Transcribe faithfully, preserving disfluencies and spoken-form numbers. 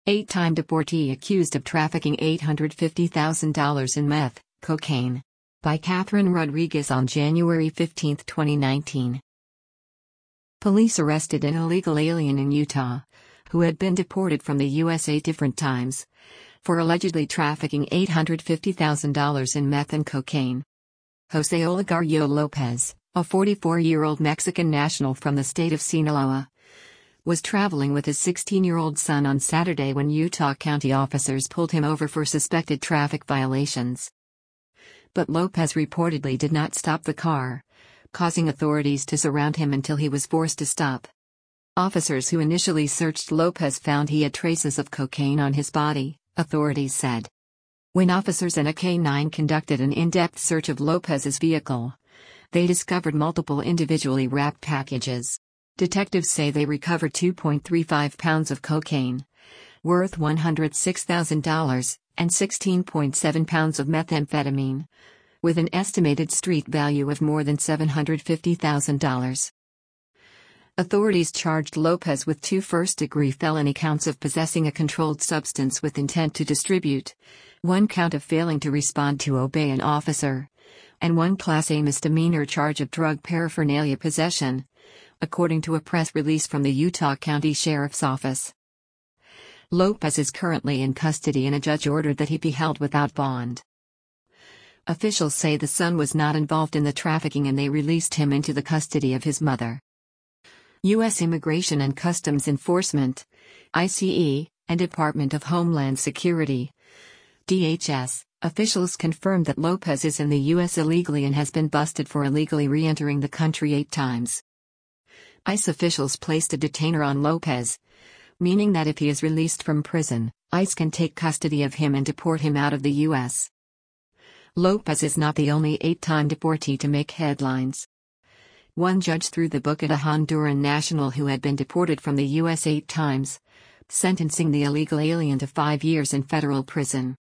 Eight-time deportee accused of trafficking eight hundred fifty thousand dollars in meth, cocaine. By Catherine Rodriguez on January fifteenth, twenty nineteen. Police arrested an illegal alien in Utah, who had been deported from the U S eight different times, for allegedly trafficking eight hundred fifty thousand dollars in meth and cocaine. Jose Olegario Lopez, a forty-four-year-old Mexican national from the state of Sinaloa, was traveling with his sixteen-year-old son on Saturday when Utah County officers pulled him over for suspected traffic violations. But Lopez reportedly did not stop the car, causing authorities to surround him until he was forced to stop. Officers who initially searched Lopez found he had traces of cocaine on his body, authorities said. When officers and a K nine conducted an in-depth search of Lopez's vehicle, they discovered multiple individually wrapped packages. Detectives say they recovered two point three five pounds of cocaine, worth one hundred six thousand dollars, and sixteen point seven pounds of methamphetamine, with an estimated street value of more than seven hundred fifty thousand dollars. Authorities charged Lopez with two first-degree felony counts of possessing a controlled substance with intent to distribute, one count of failing to respond to obey an officer, and one Class A misdemeanor charge of drug paraphernalia possession, according to a press release from the Utah County Sheriff's Office. Lopez is currently in custody and a judge ordered that he be held without bond. Officials say the son was not involved in the trafficking and they released him into the custody of his mother. U S Immigration and Customs Enforcement, I C E, and Department of Homeland Security, D H S, officials confirmed that Lopez is in the U S illegally and has been busted for illegally re-entering the country eight times. ICE officials placed a detainer on Lopez, meaning that if he is released from prison, ICE can take custody of him and deport him out of the U S. Lopez is not the only eight-time deportee to make headlines. One judge threw the book at a Honduran national who had been deported from the U S eight times, sentencing the illegal alien to five years in federal prison.